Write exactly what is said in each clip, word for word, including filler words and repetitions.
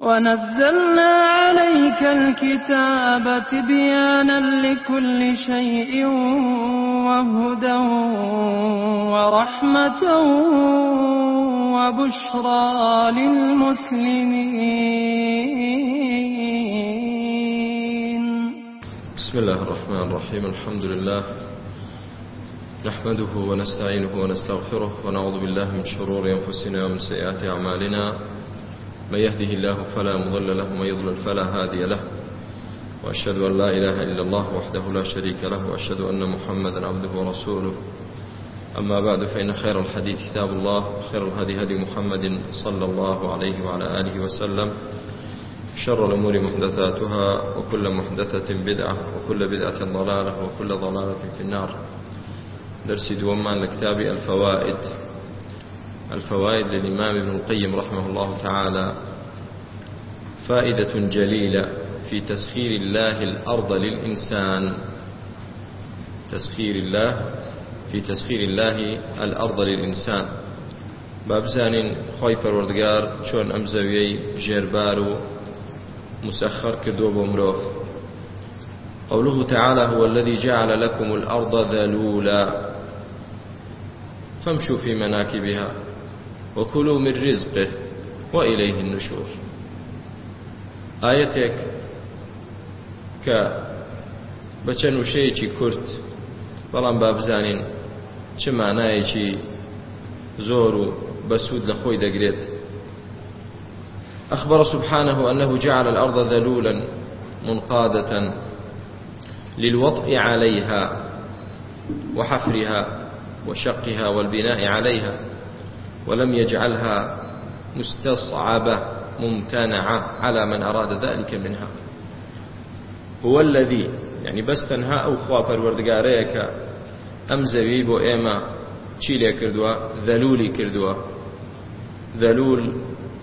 ونزلنا عليك الكتاب تبيانا لكل شيء وهدى ورحمة وبشرى للمسلمين. بسم الله الرحمن الرحيم. الحمد لله نحمده ونستعينه ونستغفره ونعوذ بالله من شرور أنفسنا ومن سيئات أعمالنا. من يهده الله فلا مضل له ومن يضلل فلا هادي له، وأشهد أن لا إله إلا الله وحده لا شريك له، وأشهد أن محمدا عبده ورسوله. أما بعد، فإن خير الحديث كتاب الله، وخير الهدي هدي محمد صلى الله عليه وعلى آله وسلم. شر الأمور محدثاتها، وكل محدثة بدعة، وكل بدعة ضلالة، وكل ضلالة في النار. درس دومان لكتاب الفوائد الفوائد للإمام ابن القيم رحمه الله تعالى. فائدة جليلة في تسخير الله الأرض للإنسان تسخير الله في تسخير الله الأرض للإنسان. بابزان خوي پروردگار چون أمزوي جيربارو مسخر كدو بمروف. قوله تعالى: هو الذي جعل لكم الأرض ذلولا فامشوا في مناكبها وكلوا من رزقه وإليه النشور. آيتك كبچن وشيء كرت بلان بابزانين چه معنايكي زور بسود لخوي دقريت. أخبر سبحانه أنه جعل الأرض ذلولا منقادة للوطء عليها وحفرها وشقها والبناء عليها، ولم يجعلها مستصعبة ممتنعة على من أراد ذلك منها. هو الذي يعني بس تنها أو خواه پروردگاريك أم زويب و إيما چيلي كردوا ذلولي كردوا. ذلول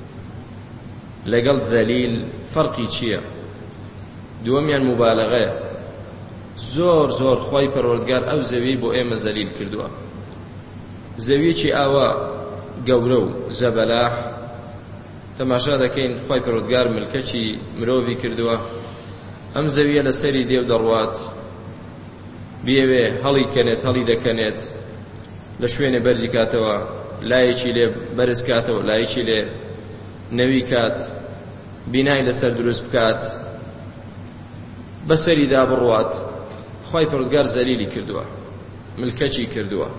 لقل ذليل فرقي چيا دوميان مبالغة. زور زور خواه پروردگار أو زويب و إيما ذليل كردوا. زوي چي آوا گەورە و زەبەلاح تەماشا دەکەین خۆی پەروەردگار ملکەچی مرۆڤی کردووە. ئەم زەویە لەسەری دێو دەڕوات، بیەوێ هەڵی کەنێت هەڵی دەکەنێت، لە شوێنێ بەرزی کاتەوە، لایەکی لێ بەرز کاتەوە، لایەکی لێ نەوی کات، بینای لەسەر دروست بکات، بەسەری دا بڕوات. خۆی پەروەردگار زەلیلی کردووە، ملکەچی کردووە.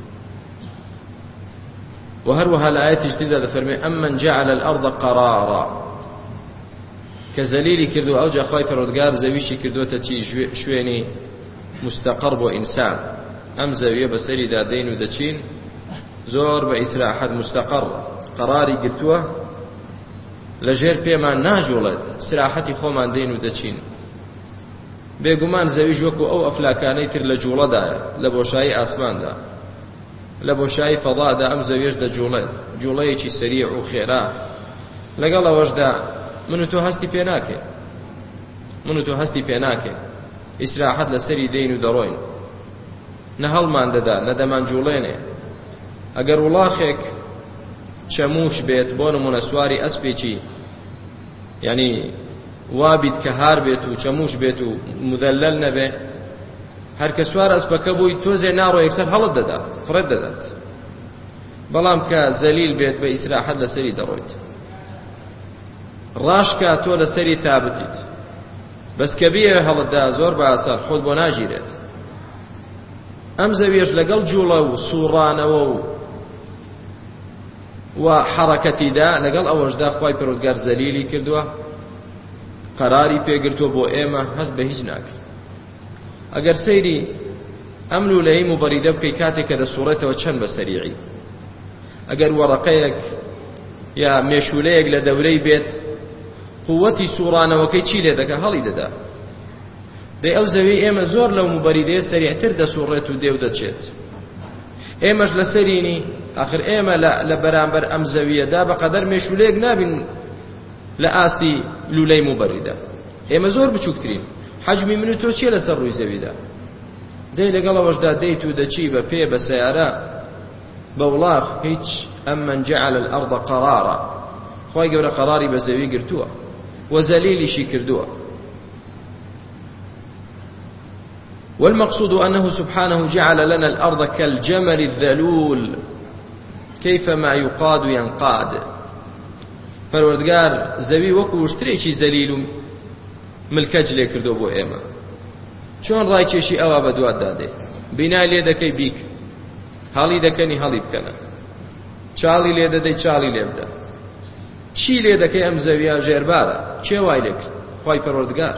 وهروها الآية اجتداد فرمي: أمن جعل الأرض قرارا. كزليلي كردو أوجه خواهي پروردگار زويشي كردو تچي شويني مستقر بو إنسان. أم زوية بسري دادين ودچين زور بإسراحة مستقر قراري قرتوه لجير بيما ناجولت سراحتي خومان دين ودچين. بيقومان زويش وكو أو أفلاكاني تر لجولة دا لبوشاي آسمان دا لبوشاي فضاء دا أم زويش دا جولة جولة سريع وخيرا لقال وجدا منو تو هستي بيناكي منو تو هستي بيناكي إسراحت لسري دين ودروين نهل من دا ندمان جوليني. اگر ولاخك چموش بيت بونو منسواري أسبيچي يعني وابد كهار بيتو چموش بيتو مذلل نبي هر كسوار أسبك بوي توزي نارو يكسر هلد دادات فرد دادات. بلام كزليل بيت بإسراحت لسري درويت راشكا تو لسري ثابتت بس كبير هلد دا زور بأسر خود بو ناجيرت. أم زويش لقل جولة وصورانة و وحركتي دا لقل أوج دا خواهي پروردگار زليلي كردوه قراري پێگرتووە بۆ ئێمە هەست بە هیچ ناکەین. ئەگەر سەیری ئەم لولەیەی مبەریدە بکەی کاتێک کە دەسوڕێتەوە چەند بە سەریعی، ئەگەر وەڕەقەیەک یا مێشولەیەک لە دەورەی بێت قووەتی سوڕانەوەکەی چی لێ دەکە؟ هەڵی دەدا. دەی ئەو زەوی ئێمە زۆر لەو مبەریدەیە سەریعتر دەسوڕێت و دێو دەچێت. ئێمەش لە سەرینی ئاخر ئێمە لە بەرامبەر ئەم زەویەدا بەقەدەر مێشولەیەک نابین لە ئاستی لولەی مبەریدە. ئێمە زۆر بچووکترین. حەجمی من و تۆ چیە لەسەر ڕووی زەویدا؟ دەی لەگەڵەوەشدا دەیت و دەچی بە پێ بە سەیارە بە وڵاغ هیچ. ئەممەن جەعەل الأرض قەرارا خوای گەورە قەراری بە زەوی گرتووە و زەلیلیشی کردووە. والمقصود أنه سبحانه جعل لنا الأرض كالجمل الذلول كيفما يقاد ينقاد. پەروەردگار زەوی وەکو شتێکی زەلیل و ملکەج لێ کردو بۆ ئێمە، چۆن ڕایکێشی ئەوە بە دوات دادێ، بینای لێ دەکەی بیک، هەڵی دەکەنی هەڵی بکەنە، چاڵی لێ دەدەی چاڵی لێ بدە، چی لێ دەکەی ئەم زەویە ژێربارە، کێ وای لێ کرد؟ خوای پەروەردگار.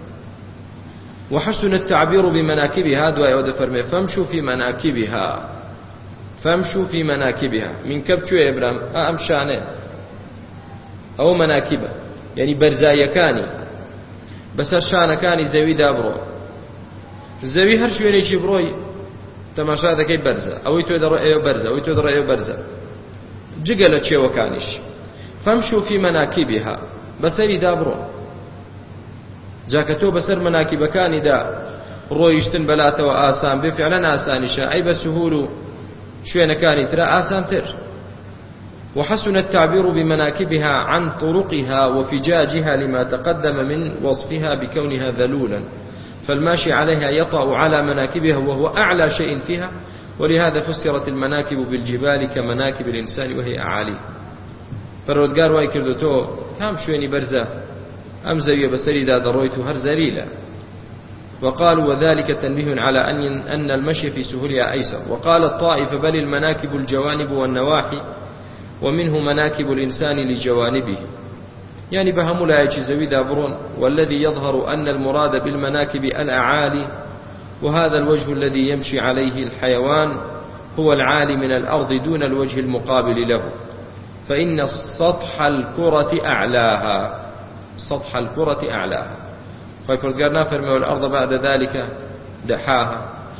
وحسن التعبير بمناكبها دوای ئەوە دەفەرمێ فەمشوا في مناكبها فەمشوا في مناكبها من کەب کوێ ئێبرام ئەم شانێ ئەو مناکبە یعنی بەرزاییەکانی بەسەر شانەکانی زەویدا بڕۆ. زەوی هەر شوێنێکی بڕۆی تەماشا دەکەی بەرزە، ئەوەی تۆ دەڕۆ ئێوە بەرزە، ئەوەی تۆ دەڕۆ ئێوە بەرزە، جگە لە چێوەکانیش. فەمشوا في مناكبها بەسەریدا بڕۆ. جاکە تۆ بەسەر مناکبەکانیدا ڕۆیشتن بەلاتەوە ئاسان بێ، فعلەن ئاسانیشە، ئەی بە سهول و شوێنەکانی ترە ئاسانتر. وحسن التعبير بمناكبها عن طرقها وفجاجها لما تقدم من وصفها بكونها ذلولا، فالماشي عليها يطأ على مناكبها وهو أعلى شيء فيها، ولهذا فسرت المناكب بالجبال كمناكب الإنسان وهي أعالي. پەروەردگار وای کردو تۆ کام شوێنی بەرزە ئەم زەویە بەسەریدا دەڕۆیت و هەر زەلیلە. وقالوا وذلك تنبيه على أن أن المشي في سهولها أيسر. وقال الطائفة بل المناكب الجوانب والنواحي ومنه مناكب الإنسان لجوانبه، يعني بهم لا يجزوي دابرون. والذي يظهر أن المراد بالمناكب الأعالي، وهذا الوجه الذي يمشي عليه الحيوان هو العالي من الأرض دون الوجه المقابل له، فإن سطح الكرة أعلاها سطح الكرة أعلاها. فالقرآن فرمى والأرض بعد ذلك دحاها.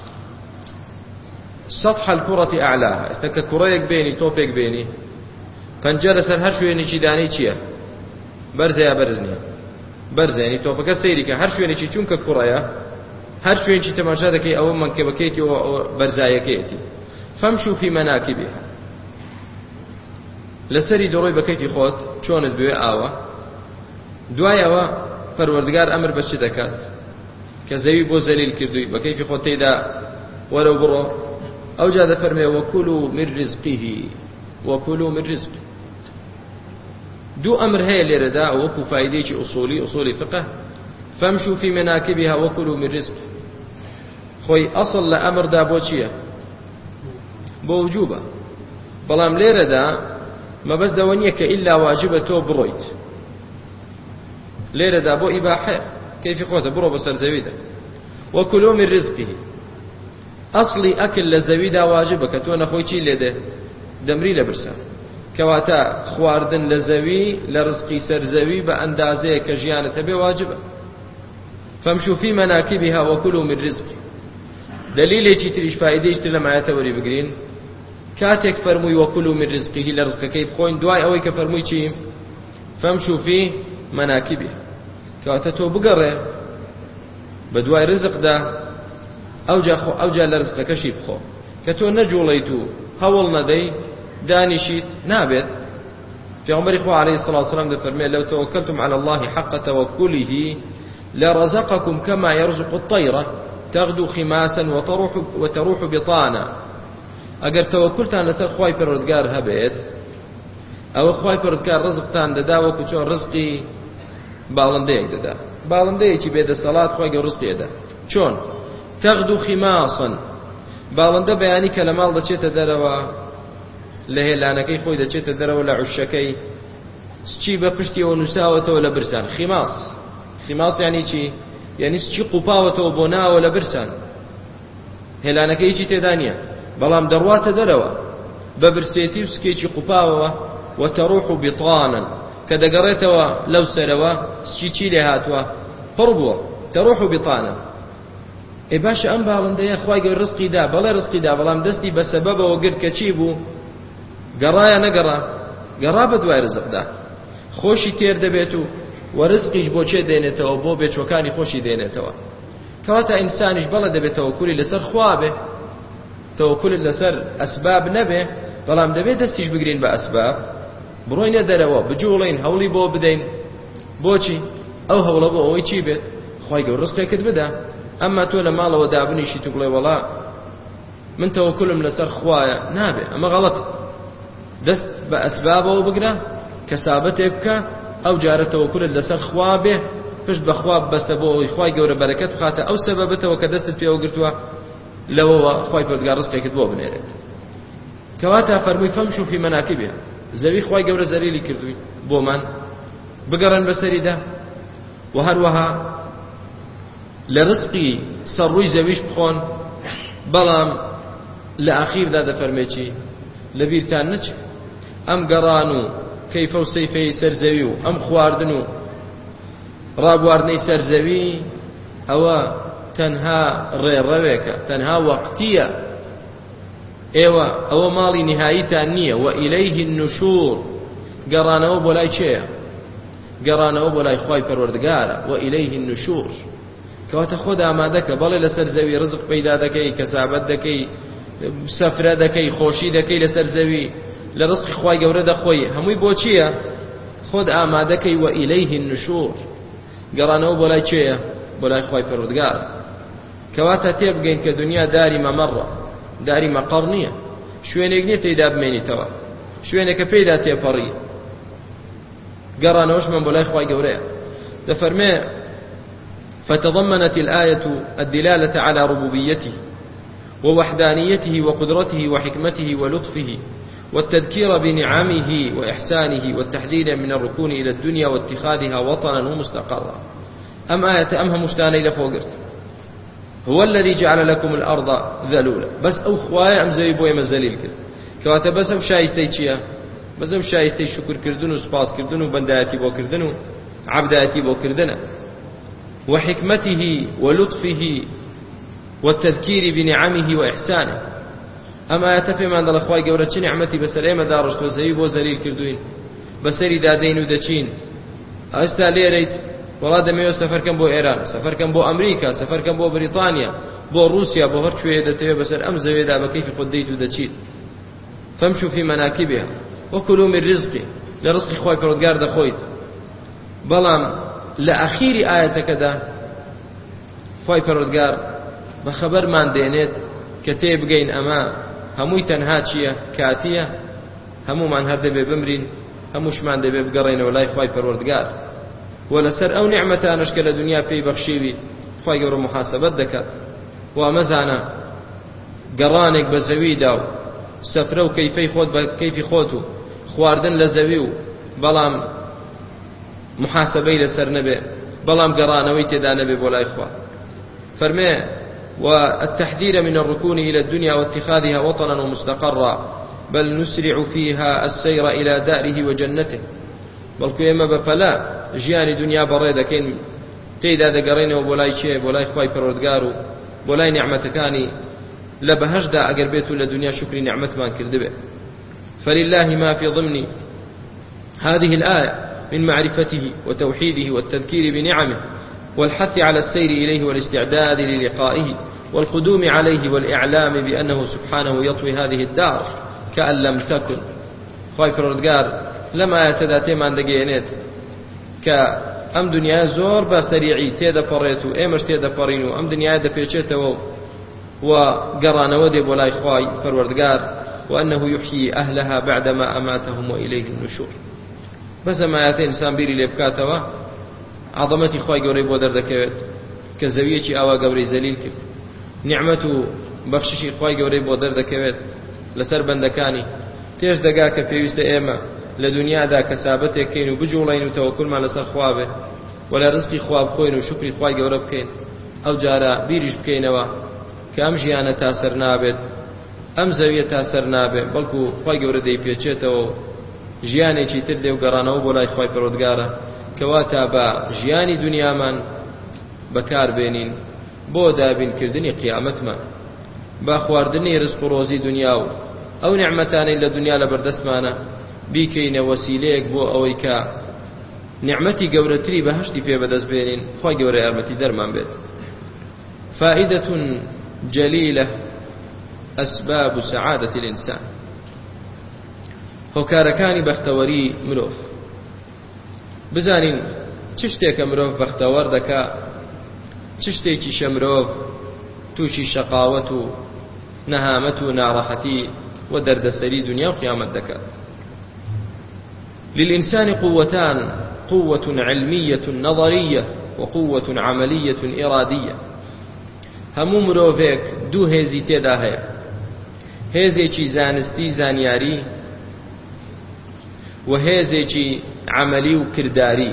سطح الكرة أعلاها استك كريك بيني توبيك بيني پەنجەرە سەر هەر شوێنێکی دانەی چییە؟ بەرزە یا بەرز نییە؟ بەرزە، یعنی تۆپەکە سەیریکە هەر شوێنێکی چونکە کوڕەیە هەر شوێنێکی تەماشا دەکەی ئەوە مەنکەبەکەیەتی و بەرزایەکەیەتی. فەمشوا في مناكبها لەسەری دەڕۆی بە کەیفی خۆت چۆنت بوێ ئاوە. دوای ئەوە پەروەردگار ئەمر بە چ دەکات کە زەوی بۆ زەلیل کردووی بە کەیفی خۆت تێیدا وەرە بڕۆ. ئەوجا دەفەرمێ وەکولوا من رزقه وكلوا من رزقه. دو أمر هي لردا وكو فايديك أصولي أصولي فقه. فامشوا في مناكبها وكلوا من رزقه. خوي أصل لأمر دا بوشية بوجوبة، بلام لردا ما بس دوانيك إلا واجبة برويت لردا بو إباحة كيف يقوت برو بسر زويدة. وكلوا من رزقه أصلي أكل لزويدة واجبة كتونا خوي چي لده دەمری لە برسە، کەواتە خواردن لە زەوی لە ڕزقی سەرزەوی بە ئەندازەیە کە ژیانت هەبێ واجبە. فەمشوا في مناكبها وكلوا من رزقه. دلیلێکی تریش فایدەیش تر لەم ئایەتە وەری بگرین، کاتێک فەرمووی وكلوا من رزقه لە ڕزقەکەی بخۆین، دوای ئەوەی کە فەرمووی چی؟ فەمشوا في مناكبها، کەواتە تۆ بگەڕێ بە دوای ڕزقدا ئەوجا لە ڕزقەکەشی بخۆ، کە تۆ نەجوڵیت و هەوڵ نەدەی دانیشیت نابێت. پێغەمبەری خوا عەلەیهی سەڵاتو وەسەلام دەفەرمێ لەو تەوەکەلتم عەلە الله حەقە تەوەکولیه لرزقكم كما يرزق الطيرة تغدو خماسا وتروح وتروح بطانا. ئەگەر تەوەکولتان لەسەر خوای پەروەردگار هەبێت، ئەوە خوای پەروەردگار ڕزقتان دەدا وەکو چۆن ڕزقی باڵندەیەک دەدا. باڵندەیەکی بێدەسەڵات خوای گەورە ڕزقی دەدا. چۆن؟ تغدو خماسا، باڵندە بەیانی کە لە ماڵ دەچێتە دەرەوە، لە هێلانەکەی خۆی دەچێتە دەرەوە، لە عوشەکەی سچی بە پشتیەوە نووساوەتەوە لە برسان. خیماس خیماس یعنی چی؟ یعنی سچی قوپاوەتەوە بۆ ناوە لە برسان، هێلانەکەی هیچی تێدا نییە، بەڵام دەڕواتە دەرەوە بە برسێتی و سکێکی قوپاوەوە. وتەڕوح بطانا، کە دەگەڕێتەوە لەو سەرەوە سچی چی لێ هاتووە پڕ بووە. تەڕوح بطانا. ئێ باشە ئەم باڵندەیە خوای گەورە ڕزقی دا، بەڵێ ڕزقی دا، بەڵام دەستی بە سەبەبەوە گرت کە چی بوو؟ گەڕایە نەگەڕا؟ گەڕا بە دوای ڕزقدا، خۆشی تێر دەبێت و وەرزقیش بۆ چێ دێنێتەوە؟ بۆ بێچۆکانی خۆشی دێنێتەوە. کەواتە ئینسانیش بەڵێ دەبێت تەوەکولی لەسەر خوا بێ، تەوەکولی لەسەر ئەسباب نەبێ، بەڵام دەبێت دەستیش بگرین بە ئەسباب. بڕۆینە دەرەوە بجوڵین هەوڵی بۆ بدەین بۆچی ئەو هەوڵە بۆ ئەوەی چی بێت خی گەور ڕزقێکت بدە ئەمما تۆ لە ماڵەوە دابنیشی تو بڵێ وەڵا من تەوەکولم لەسەر خوایە نابێ ئەمە غەڵەت دەست بە ئەسبابەوە بگرە کەسابەتێک بکە ئەو جارە تەوەکولت لەسەر خوا بێ پشت بەخوا بەستە بۆ ئەوی خی گەورە بەرەکەت بخاتە ئەو سەبەبەتەوە کە دەستت پێوە گرتووە لەوەوە خی پەروەردگار ڕزقێکت بۆ بنێرێت کەواتە فەرمووی فەمشوا فی مناکبها زەوی خی گەورە زەلیلی کردووی بۆمان بگەڕن بەسەریدا و هەروەها لە ڕزقی سەرڕووی زەویش بخۆن بەڵام لە ئاخیردا دەفەرمێ چی لەبیرتان نەچێ ئەم گەڕان و کەیفە و سەیفەی سەرزەوی و ئەم خواردن و ڕابواردنەی سەرزەوی ئەوە تەنها ڕێڕەوێکە تەنها وەقتیە ئێوە ئەوە ماڵی نهاییتان نییە و ئیلەیه النشور گەڕانەوە بۆ لای چێە گەڕانەوە بۆ لای خوای پەروەردگارە و ئیلەیه النشور کەواتە خۆت ئامادەکە بەڵێ لەسەر زەوی ڕزق پەیدا دەکەی کەسابەت دەکەی سەفرە دەکەی خۆشی دەکەی لەسەر زەوی لە ڕزقی خوای گەورە دەخۆی هەمووی بۆ چییە خۆت ئامادەکەی و ئیلەیه النشور گەڕانەوە بۆ لای چێە بۆ لای خوای پەروەردگارە کەواتە تێبگەین کە دنیا داری مەمەڕە داری مەقەڕ نییە شوێنێک نییە تێیدا بمێنیتەوە شوێنێکە پێیدا تێپەڕی گەڕانەوەشمان بۆ لای خوای گەورەیە دەفەرمێ فتضمنت الآية الدلالة على ربوبيته ووحدانيته وقدرته وحكمته ولطفه والتذكير بنعمه وإحسانه والتحذير من الركون إلى الدنيا واتخاذها وطنا ومستقرا أم آية أمها مشتاني لفوقرت هو الذي جعل لكم الأرض ذلولا بس أو خوايا أم زي بوي مزليل كده كواتا بس أو شايستي چيا بس أو شايستي شكر كردنو سپاس كردنو بنداتي بو كردنو عبداتي بو كردنا وحكمته ولطفه والتذكير بنعمه وإحسانه أما يتفهم أن الأخوة قولة نعمتي بسلامة دارشت وزي بو زليل كردوين بسري دادين ودچين أستا ليريت وڵا دەمەوێت سەفەرکەم بۆ ئێران سەفەرکەم بۆ ئەمریکا سەفەرکەم بۆ بریتانیا بۆ رووسیا بۆ هەر کوێ دەتەوێت بەسەر ئەم زەوێدا بە کەیفی خۆت دەیت و دەچیت فەمشوا فی مناکبها وکلوا من رزقه لە ڕزقی خوای پەروەردگار دەخۆیت بەڵام لە ئەخیری ئایەتەکەدا خوای پەروەردگار بە خەبەرمان دێنێت کە تێبگەین ئەمە هەمووی تەنها چییە کاتیە هەموومان هەر دەبێ بمرین هەمووشمان دەبێ بگەڕێنەوە لای خوای پەروەردگار ولسر أو نعمة نشكل الدنيا في بخشيبي خواهي قبر محاسبت دكات ومزانا قرانك بزويدا سفرو كيفي خود كيفي خوتو خواردن لزويو بلام محاسبي لسر نبي بلام قرانوي تدا نبي بولا إخوة فرمي والتحذير من الركون إلى الدنيا واتخاذها وطنا ومستقرا بل نسرع فيها السير إلى داره وجنته بەڵکو ئێمە بەپەلا ژیانی دنیا بەڕێ دەکەین تێیدا دەگەڕێنەوە بۆ لای چێ بۆ لای خوای پەروەردگار و بۆ لای نیعمەتەکانی لە بەهەشدا ئەگەر بێت و لە دنیا شکری نیعمەتمان کردبێ فلله ما في ضمن هذه الآية من معرفته وتوحيده والتذكير بنعمه والحث على السير إليه والاستعداد للقائه والقدوم عليه والإعلام بأنه سبحانه يطوي هذه الدار كأن لم تكن خوای پەروەردگار لما يتداتي من دقينيت كأم دنيا زور بسريعي تيدا بريتو ايمش تيدا برينو أم دنيا دا بيشيتو وقرانا ودي بولاي خواي فروردقار وأنه يحيي أهلها بعدما أماتهم وإليه النشور بس ما ياتي إنسان بيري لبكاتوا عظمتي خواي قوري بودر دكوت كزويتي أوا قوري زليل كيف نعمته بخششي خواي قوري بودر دكوت لسر بندكاني تيش دقاك بيوست ايما لدنيادا كسابتك كين وبجولين وتوكل ما لسر خوابه ولا رزقي خواب خوين وشكري خواي قورب كين أو جارا بيريش بكينوا كأم جيانا تاسر نابد أم زوية تاسر نابد بلكو خواي قورب دي بيچيتو جياني چي تردي وقرانو بولاي خواي پرودگارا كواتا با جياني دنيا من بكار بينين بو دابين كردني قيامت من با خواردني رزق روزي دنياو أو نعمتان إلا دنيا لبردسمانا بیکەینە وەسیلەیەک بۆ ئەوەی کە نعمەتی گەورەتری بەهەشتی پێ بەدەست بێنین خوا گەورە یارمەتی دەرمان بێت فائدة جليلة أسباب سعادة الإنسان هۆکارەکانی بەختەوەری مرۆڤ. بزانین چ شتێکە مرۆڤ بەختەوەر دەکا، چ شتێکیشە مرۆڤ تووشی شەقاوەت و نەهامەت و ناڕەحەتی و دەردەسەری دنیا و قیامەت دەکات. للإنسان قوتان، قوة علمية نظرية وقوة عملية إرادية. هەموو مرۆڤێک دوو هێزی تێدا هەیە، هێزێکی زانستی زانیاری و هێزێکی عملی و کرداری.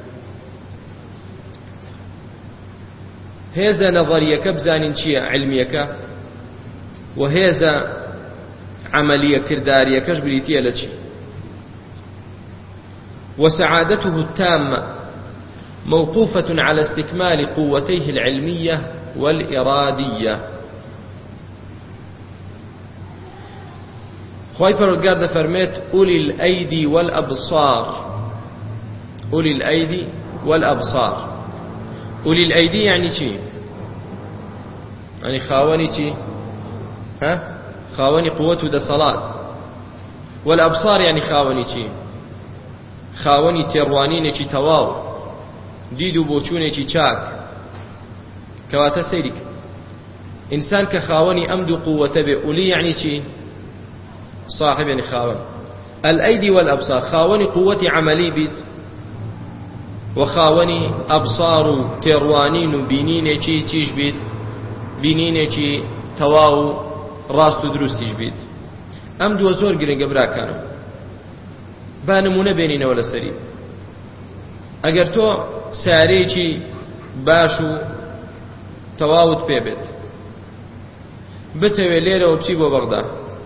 هێزە نەظەریەکە بزانین چییە، علمیەکە، و هێزە عملیە کرداریەکەش بریتیە لە چی. وسعادته التامة موقوفة على استكمال قوتيه العلمية والإرادية. خواهی پەروەردگار دەفەرمێت أولي الأيدي والأبصار، أولي الأيدي والأبصار. أولي الأيدي يعني چی؟ يعني خاوەنی چی؟ ها؟ خاوەنی قووەت و دەسەڵات. والأبصار يعني خاوەنی چی؟ خاوەنی تێڕوانینێکی تەواو، دید و بۆچوونێکی چاک. کەواتە سەیریک ئینسان کە خاوەنی ئەم دوو قووەتە بێ، ئولی یعنی چی؟ صاحب یعنی خاوەن. الأيدي والأبصار خاوەنی قووەتی عملی بیت و خاوەنی ئەبصار و تێڕوانین و بینینێکی چیش بیت، بینینێکی تەواو و ڕاست و دروستیش بیت. ئەم دووە زۆر گرنگە براکانم. با نمونە بێنینەوە لەسەری. ئەگەر تۆ سارەیەکی باش و تەواوت پێ بێت، بتەوێ لێرەوە بچی بۆ بەغدا،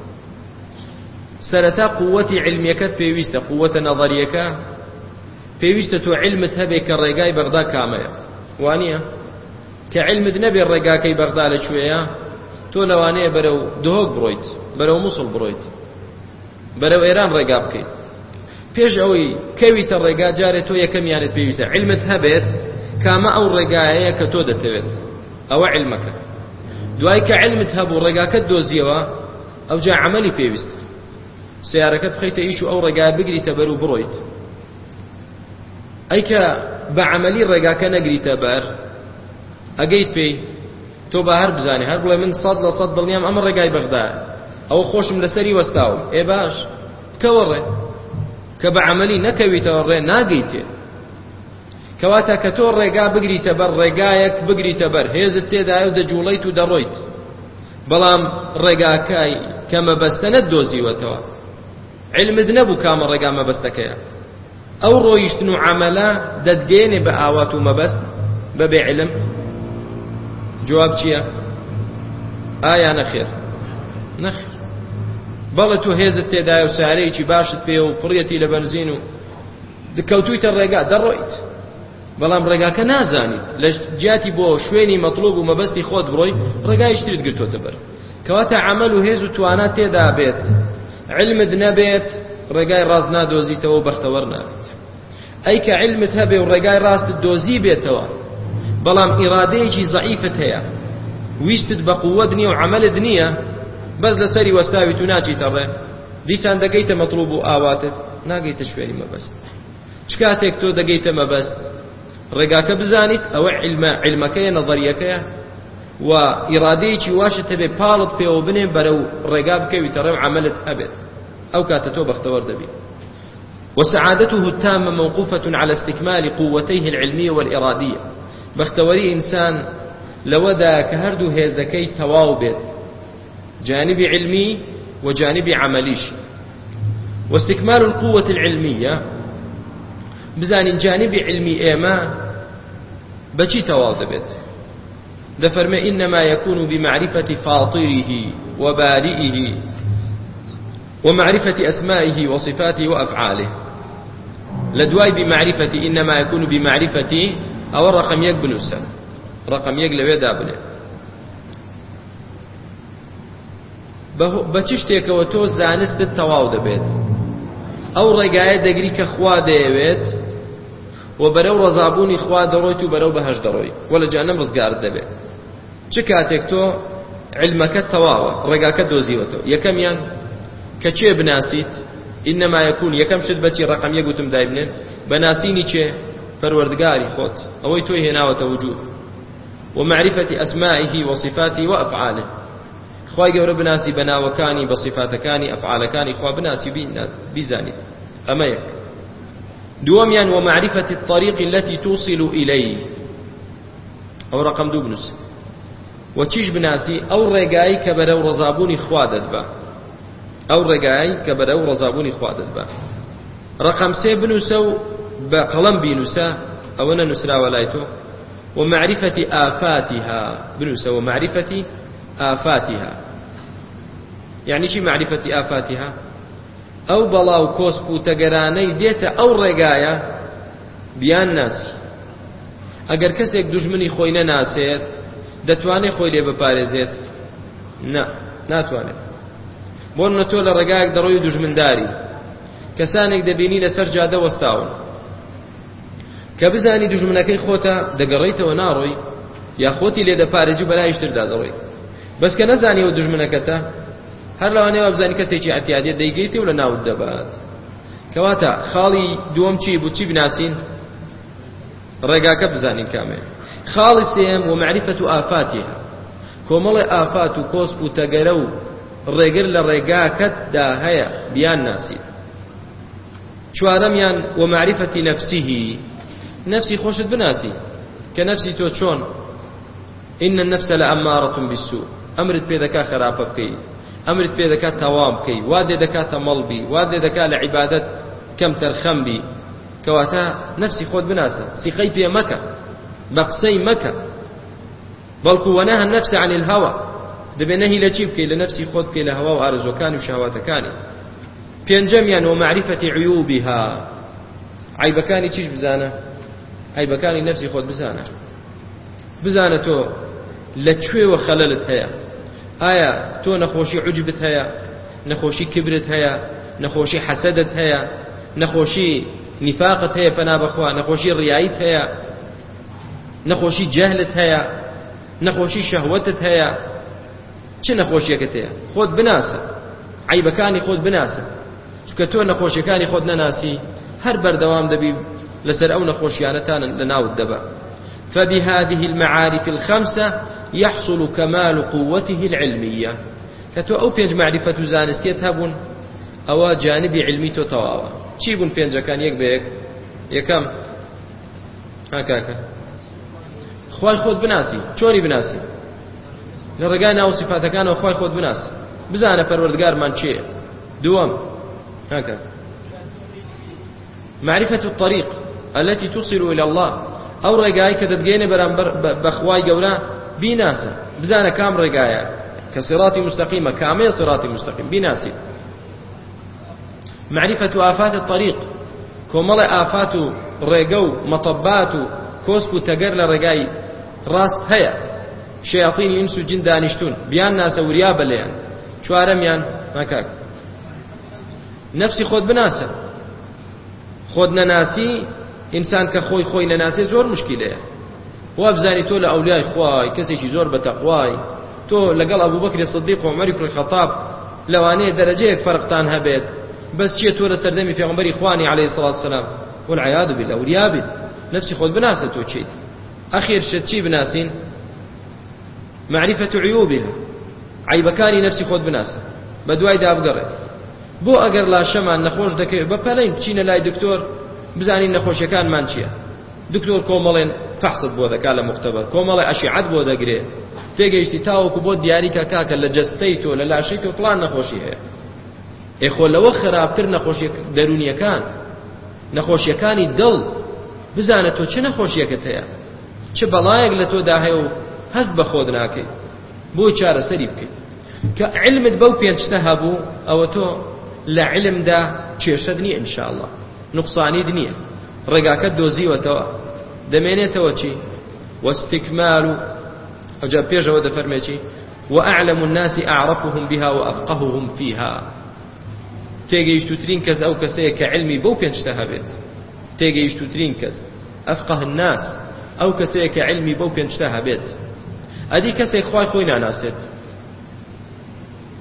سەرەتا قووەتی علمیەکەت پێویستە، قووەتە نەظەریەکە پێویستە تۆ علمت هەبێ کە ڕێگای بەغدا کامەیە، وانییە؟ کە علمت نەبێ ڕێگاکەی بەغدا لەکوێیە، تۆ لەوانەیە بەرەو دهۆک بڕۆیت، بەرەو مووسڵ بڕۆیت، بەرەو ئێران ڕێگا بکەیت. پێش ئەوەی کەویتە ڕێگا جارێت تۆ یەکەمیانت پێویستە علمت هەبێت کامە ئەو ڕێگایەیە کە تۆ دەتەوێت، ئەوە علمەکە. دوای کە علمت هەبوو ڕێگاکەت دۆزیەوە، ئەو جا عەمەلی پێویستە، سیارەکەت بخەیتە ئیش و ئەو ڕێگایە بگریتە بەر و بڕۆیت. ئەیکە بە عەمەلی ڕێگاکە نەگریتە بەر، ئەگەیت پێی تۆ بە هەر بزانێ، هەر بڵێ من سەد لە سەد دڵنیام ئەمە ڕێگای بەغدایە، ئەوە خۆشم لەسەری وەستاوم، ئێ باش کەوە ڕێ، کە بە عەمەلی نەکەویتەوە ڕێ ناگەیتێ. کەواتە کە تۆ ڕێگا بگریتە بەر، ڕێگایەک بگریتە بەر، هێزت تێدایە و دەجوڵیت و دەڕۆیت، بەڵام ڕێگاکای کە مەبەستە نەتدۆزیوەتەوە، علمت نەبوو کامە ڕێگا مەبەستەکەیە، ئەو ڕۆیشتن و عەمەلە دەتگەێنێ بە ئاوات و مەبەست بەبێ علم؟ جواب چییە؟ ئایا نەخێر؟ نەخێر. بەڵێ تۆ هێزت تێدایە و سارەیەکی باشت پێ و پڕیەتی لە بەنزین و کەوتوویتە ڕێگا، دەڕۆیت، بەڵام ڕێگاکە نازانیت، لە جیاتی بۆ شوێنی مەطلوب و مەبەستی خۆت بڕۆی، ڕێگای شتریت گرتوۆتە بەر. کەواتە عەمەل و هێز و توانات تێدا بێت، علمت نەبێت، ڕێگای ڕاست نادۆزیتەوە، بەختەوەر نابێت. ئەیکە علمت هەبێ و ڕێگای ڕاستت دۆزی بێتەوە، بەڵام ئیرادەیەکی زەعیفت هەیە، ویستت بە قووەت نییە و عەمەلت نییە، بەس لەسەری وەستاویت و ناچیتە ڕێ، دیسان دەگەیتە مەطلوب و ئاواتت، ناگەیتە شوێنی مەبەست. چ کاتێک تۆ دەگەیتە مەبەست، ڕێگاکە بزانیت ئەوە علمەکەیە، نەظەریەکەیە، و ئیرادەیەکی واشت هەبێ پاڵت پێوە بنێ بەرەو ڕێگا بکەویتە ڕێ و عەمەلت هەبێت، ئەو کاتە تۆ بەختەوەر دەبی. وسعادته التامة موقوفة على استكمال قوتيه العلمية والإرادية. بەختەوەری ئینسان لەوەدا کە هەردوو هێزەکەی تەواو بێت، جانبی علمي وجانبي عمليش. واستكمال القوة العلمية بزانين جانبي علمي إيما بچی تەواو دەبێت؟ دەفەرمێ إنما يكون بمعرفة فاطره وبارئه ومعرفة أسمائه وصفاته وأفعاله. لدواي بمعرفة إنما يكون بمعرفة أو الرقم يك بنوسا، رقم يك لوي دابنه بە چ شتێکەوە تۆ زانستت تەواو دەبێت، ئەو ڕێگایە دەگری کە خوا دەیەوێت و بەرەو ڕەزابوونی خوا دەڕۆیت و بەرەو بەهەشت دەڕۆیت، وە لە جەهەنەم ڕزگارت دەبێت. چ کاتێک تۆ علمەکەت تەواوە، ڕێگاکە دۆزیوەتەوە، یەکەمیان کە چێ بناسیت، إنما يكون يكم شد بچي رقم يقوتم دايبنين بناسيني چه فروردگاري خوت أوي توي هنا وتوجود ومعرفة أسمائه وصفاته وأفعاله خواهي قبر بناسي بناوكاني بصفاتكاني أفعالكاني خواه بناسي بزانيت أما يك دواميان ومعرفة الطريق التي توصل إليه أو رقم دو بنس وتشيش بناسي أو رقاي كبرو رزابوني خوادت با أو رقاي كبرو رزابوني خوادت با رقم سي بنسو بقلم بنسا أو أنا نسرا ولايتو ومعرفة آفاتها بنسا ومعرفة آفاتها يعني شي معرفة آفاتها أو بلاو كوسبو تقراني ديتا أو رقايا بيان ناس ئەگەر کەسێک دوژمنی خۆی نەناسێت دەتوانێت خۆی لێ بپارێزێت؟ نا ناتوانێت. بۆ تۆ لە ڕێگایەک دەڕۆی دوژمنداری کەسانێک دەبینی لەسەر جادە وەستاون کە بزانی دوژمنەکەی خۆتە دەگەڕێیتەوە ناڕۆی یا خۆتی لێ دەپارێزی و بەلای شتردا دەڕۆی بەس کە نەزانیەوە دوژمنەکەتە هەر لەوانەیە بزانی کەسێکی ئەتیادێت دەیگەیتێ و لە ناوت دەبات. کەواتە خاڵی دووەم چی بوو؟ چی بناسین؟ ڕێگاکە بزانین کامێ. خاڵی سێم ومعرفة آفاتها کۆمەڵی ئافات و کۆسپ و تەگەرە و ڕێگر لە ڕێگاکەتدا هەیە بیان ناسیت. چوارەمیان ومعرفة نفسه نفسی خۆشت بناسی کە نفسی تۆ چۆن؟ إن النفس لأمارة بالسوء ئەمرت پێ دەکا خراپە بکەی ئەمرت پێ دەکات تەواو بکەی وا دێ دەکاتە مەڵبی وا دێ دەکات لە عیبادەت کەم تەرخەم بی. کەواتە نفسی خۆت بناسە سیقەی پێ مەکە بە قسەی مەکە بەڵکو وەنەهە النفس عن الهوى دەبێ نەهی لە چی بکەی لە نفسی خۆت بکەی لە هەوا و ئارزوەکانی و شەهواتەکانی. پێنجەمیان ومعرفة عيوبها عیبەکانی چیش بزانە؟ عیبەکانی نفسی خۆت بزانە بزانە تۆ لەکوێوە خەلەلت هەیە. ئایا تۆ نەخۆشی عوجبت هەیە؟ نەخۆشی کبرت هەیە؟ نەخۆشی حەسەدت هەیە؟ نەخۆشی نفاقت هەیە پەنا بەخوا؟ نەخۆشی ڕیاییت هەیە؟ نەخۆشی جەهلت هەیە؟ نەخۆشی شەهوەتت هەیە؟ چه نەخۆشیەکەت هەیە؟ خۆت بناسە عیبەکانی خۆت بناسە چونکە تۆ نەخۆشیەکانی خۆت نەناسی هەر بەردەوام دەبی لەسەر ئەو نەخۆشیانەتان لە ناوت دەبا. فبهذه المعارف الخمسة يحصل كمال قوته العلمية كتو أو بينج معرفة زانستيت هبون أو جانب علمي تو تواوا چی بون پێنجە کان یەک بە یەک؟ یەکەم هاکاکە خوای خۆت بناسی. چۆنی بناسی؟ لە ڕێگای ناو سیفاتەکانەوە خوای خۆت بناسی بزانە پەروەردگارمان چێیە. دووەم هاکاکە معرفة الطريق التي توصل إلى الله أو ڕێگای کە دەتگەێنێ بەرامبەر بە خوای گەورە بیناسە بزانە کام ڕێگایە کە سیراتی مستەقیمە کامەیە سیراتی مستەقیم بیناسی. معرفة آفات الطريق كومل آفات ريقو مطبات كوسب تقر لرقاي راست هيا شياطين إنس جن دانشتون بيان ناس وريابا ليان شوارميان هكاك نفسي خود بناسا خود نناسي إنسان كخوي خوي نناسي زور مشكلة وابزاني تو لأولياء خواي كسيشي زور بتقواي تو لقل أبو بكر الصديق وعمر بن الخطاب لواني درجيك فرقتان هبيت بس چیە تۆ لە سەردەمی پێغەمبەری خوانی عەلەیهی سەڵات وسەلام والعیاذ بالله وریابێت نفسی خۆت بناسە تۆ چیت. ئەخیر شت چی بناسین؟ معرفة عیوبها عیبەکانی نفسی خۆت بناسە بە دوای دابگەڕێت. بۆ ئەگەر لاشەمان نەخۆش دەکەوێت بە پەلەین بچینە لای دکتۆر بزانین نەخۆشیەکانمان چییە. دکتۆر کۆمەڵێن فەحست بۆ دەکات لە مختبەر کۆمەڵێ ئەشیعەت بۆ دەگرێت تێگەیشتی تاوەکو بۆ دیاریکە کاکە لە جەستەی تۆ لە لاشەی تۆ فڵان نەخۆشی هەیە. ئێخۆ لەوە خراپتر نەخۆشی دەرونیەکان نەخۆشیەکانی دڵ بزانە تۆ چه نەخۆشیەکەت هەیە چه بەڵایەک لە تۆدا هەیە و هەست بە خۆت ناکەی بۆ چارەسەری بکەیت. کە علمت بەو پێنجتە هەبوو ئەوە تۆ لە علمدا کێشەت نییە ئینشاءالله نوقسانیت نییە ڕێگاکەت دۆزیوەتەوە دەمێنێتەوە چی؟ واستكمال ئەوجا پێشەوە دەفەرمێ چی؟ وأعلم الناس أعرفهم بها وأفقههم فيها تێگەیشتوترین کەس ئەو کەسەیە کە علمی بەو پێنجتە هەبێت. تێگەیشتوترین کەس ئەفقه الناس ئەو کەسەیە کە علمی بەو پێنجتە هەبێت. ئەدی کەسێک خوای خۆی ناناسێت